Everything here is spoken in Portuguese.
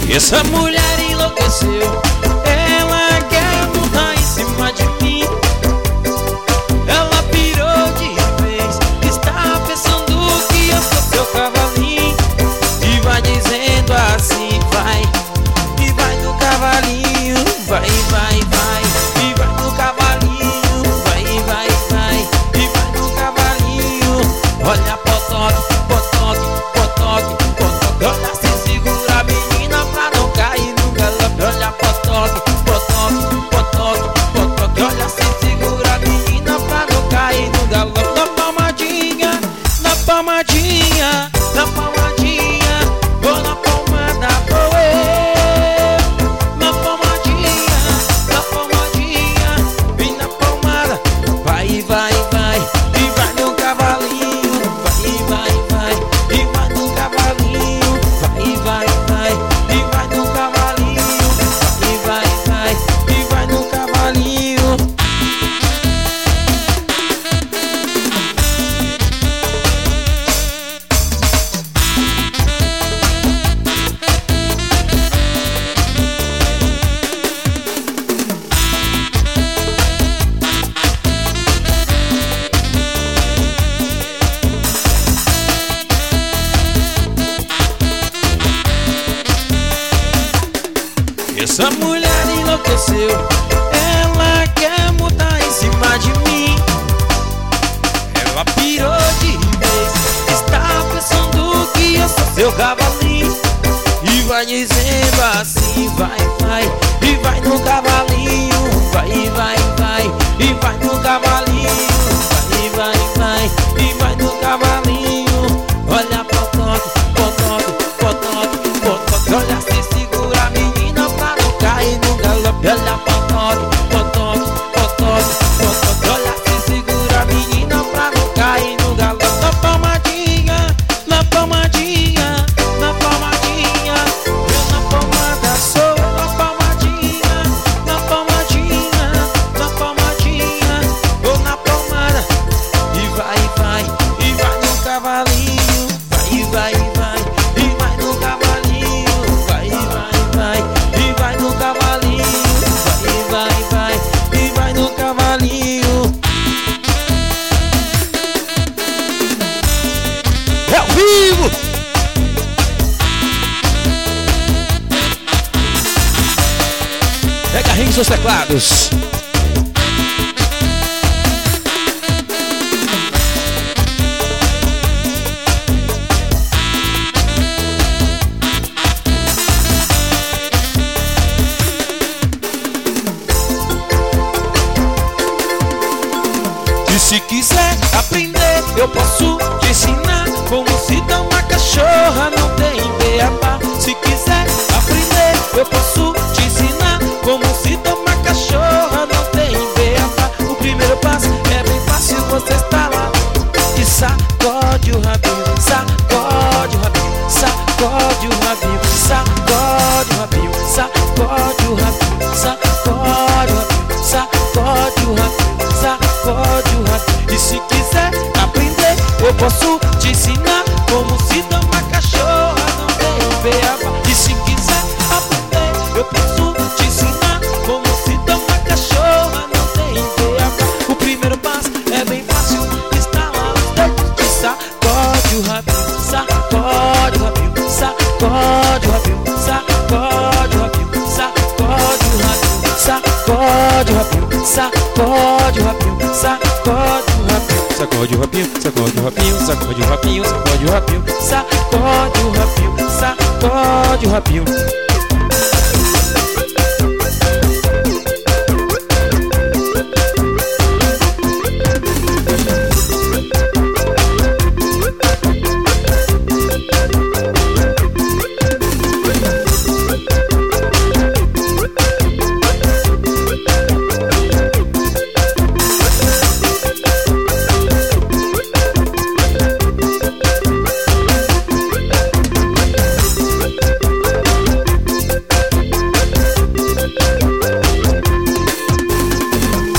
Essa mulher enlouqueceu, ela quer montar em cima de mim. Ela pirou de vez, está pensando que eu sou seu cavalinho. E vai dizendo assim, vai, e vai no cavalinho, vai, vai, vai, e vai no cavalinho, vai, vai, vai, e vai no cavalinho. Olha potoque, potoque, potoque, potoque, olha se segura menina pra não cair no galope. Olha potoque, potoque, potoque, potoque, olha se segura menina pra não cair no galope. Na palmadinha, na palmadinha, na palmadinha, vou na palmada, vou eu. Na palmadinha, vem na palmada, vai, vai, vai, e vai no cavalinho, vai, vai, vai, e vai no cavalinho, vai, vai, vai, e vai no cavalinho, vai, vai, vai, e vai no cavalinho. Essa mulher enlouqueceu, ela quer mudar em cima de mim. Ela pirou de vez, está pensando que eu sou seu cavalinho. E vai dizendo assim, vai, vai, e vai no cavalinho, vai, vai, vai, e vai no cavalinho, vai, vai, vai, e vai no cavalinho. Olha potoque, potoque, potoque, potoque, olha se segura menina pra não cair no galope. Olha potoque, potoque, potoque, potoque, olha se segura menina pra não cair no galope. Na palmadinha, na palmadinha, na palmadinha, eu na palmada sou eu. Na palmadinha, na palmadinha, na palmadinha, vou na palmada. E vai, vai, e vai no cavalinho, vai, vai, vai, e vai no cavalinho, vai, vai, vai, e vai no cavalinho, vai, vai, vai, e vai no cavalinho. É ao vivo! Pega ringue seus teclados. E se quiser aprender, eu posso te ensinar como se dá uma cachorra, não tem beabá. Se quiser aprender, eu posso te ensinar como se dá uma cachorra, não tem beabá. O primeiro passo é bem fácil, você está lá e sacode o rabinho, sacode o rabinho, sacode o rabinho, sacode o rabinho, sacode o rabinho, sacode o rabinho, sacode o rabinho, sacode o rabinho. E se quiser aprender, eu posso te ensinar como se dá uma cachorra, não tem beabá. E se quiser aprender, eu posso te ensinar como se dá uma cachorra, não tem beabá. O primeiro passo é bem fácil, está lá os dedos de sacode o rabinho, sacode o rabinho, sacode o rabinho, sacode o rabinho, sacode o rabinho, sacode o rabinho, sacode o rabinho, sacode o rabinho, sacode o rabinho, sacode o rabinho, sacode o rabinho, sacode o rabinho, sacode o rabinho, sacode o rabinho.